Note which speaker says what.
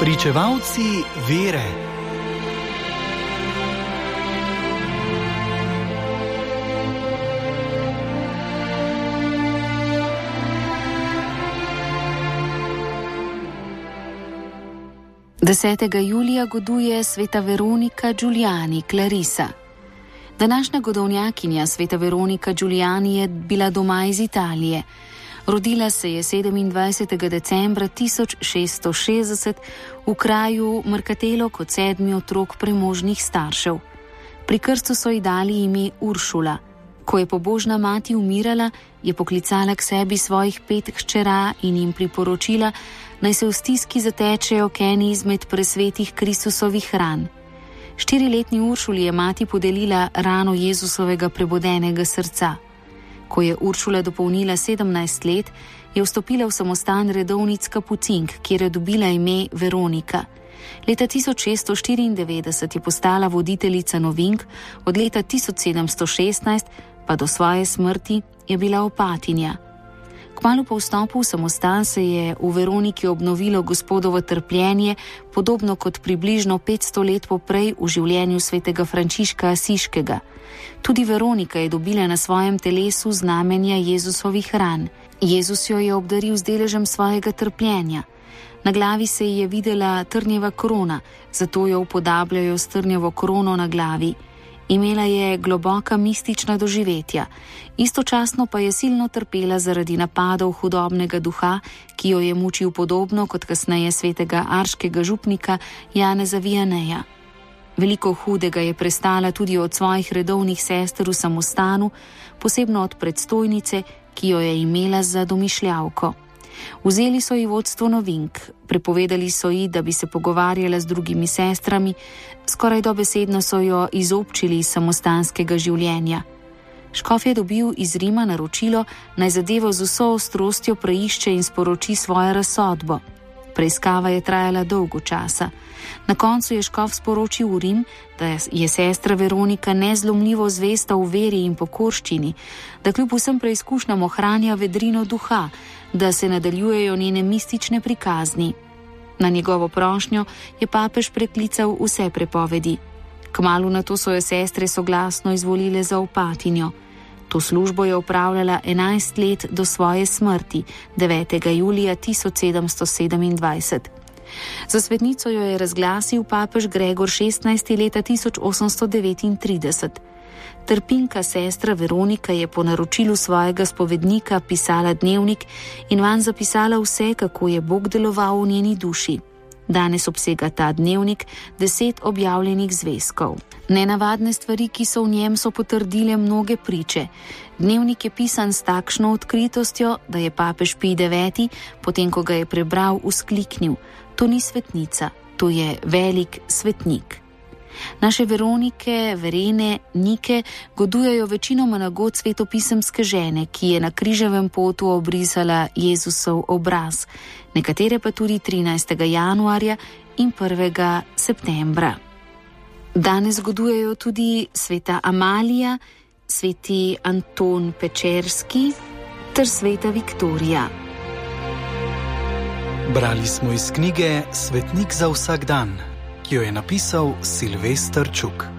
Speaker 1: Pričevalci vere.
Speaker 2: Desetega julija goduje sveta Veronika Giuliani Clarisa. Današnja godovnjakinja sveta Veronika Giuliani je bila doma iz Italije. Rodila se je 27. decembra 1660 v kraju Mercatello kot 7. otrok premožnih staršev. Pri krstu so ji dali ime Uršula. Ko je pobožna mati umirala, je poklicala k sebi svojih 5 hčera in jim priporočila, naj se v stiski zatečejo k eni izmed presvetih Kristusovih ran. 4-letni Uršuli je mati podelila rano Jezusovega prebodenega srca. Ko je Uršula dopolnila 17 let, je vstopila v samostan redovnic Kapucink, kjer je dobila ime Veronika. Leta 1694 je postala voditeljica novink, od leta 1716 pa do svoje smrti je bila opatinja. Kmalu po vstopu v samostan se je v Veroniki obnovilo Gospodovo trpljenje, podobno kot približno 500 let poprej v življenju svetega Frančiška Asiškega. Tudi Veronika je dobila na svojem telesu znamenja Jezusovih ran. Jezus jo je obdaril z deležem svojega trpljenja. Na glavi se ji je videla trnjeva krona, zato jo upodabljajo s trnjevo krono na glavi. Imela je globoka mistična doživetja, istočasno pa je silno trpela zaradi napadov hudobnega duha, ki jo je mučil podobno kot kasneje svetega arškega župnika Janeza Vianeja. Veliko hudega je prestala tudi od svojih redovnih sester v samostanu, posebno od predstojnice, ki jo je imela za domišljavko. Vzeli so ji vodstvo novink, prepovedali so ji, da bi se pogovarjala z drugimi sestrami, skoraj dobesedno so jo izobčili iz samostanskega življenja. Škof je dobil iz Rima naročilo, naj zadevo z vso ostrostjo preišče in sporoči svojo razsodbo. Preiskava je trajala dolgo časa. Na koncu je škof sporočil v Rim, da je sestra Veronika nezlomljivo zvesta v veri in pokorščini, da kljub vsem preizkušnjam ohranja vedrino duha, da se nadaljujejo njene mistične prikazni. Na njegovo prošnjo je papež preklical vse prepovedi. Kmalu nato so jo sestre soglasno izvolile za opatinjo. To službo je opravljala 11 let do svoje smrti, 9. julija 1727. Za svetnico jo je razglasil papež Gregor XVI. Leta 1839. Trpinka sestra Veronika je po naročilu svojega spovednika pisala dnevnik in vanj zapisala vse, kako je Bog deloval v njeni duši. Danes obsega ta dnevnik 10 objavljenih zvezkov. Nenavadne stvari, ki so v njem, so potrdile mnoge priče. Dnevnik je pisan s takšno odkritostjo, da je papež Pij IX, potem ko ga je prebral, vzkliknil: to ni svetnica, to je velik svetnik. Naše Veronike, Verene, Nike godujejo večinoma na god svetopisemske žene, ki je na križevem potu obrisala Jezusov obraz, nekatere pa tudi 13. januarja in 1. septembra. Danes godujejo tudi sveta Amalija, sveti Anton Pečerski ter sveta Viktorija.
Speaker 1: Brali smo iz knjige Svetnik za vsak dan, ki jo je napisal Silvester Čuk.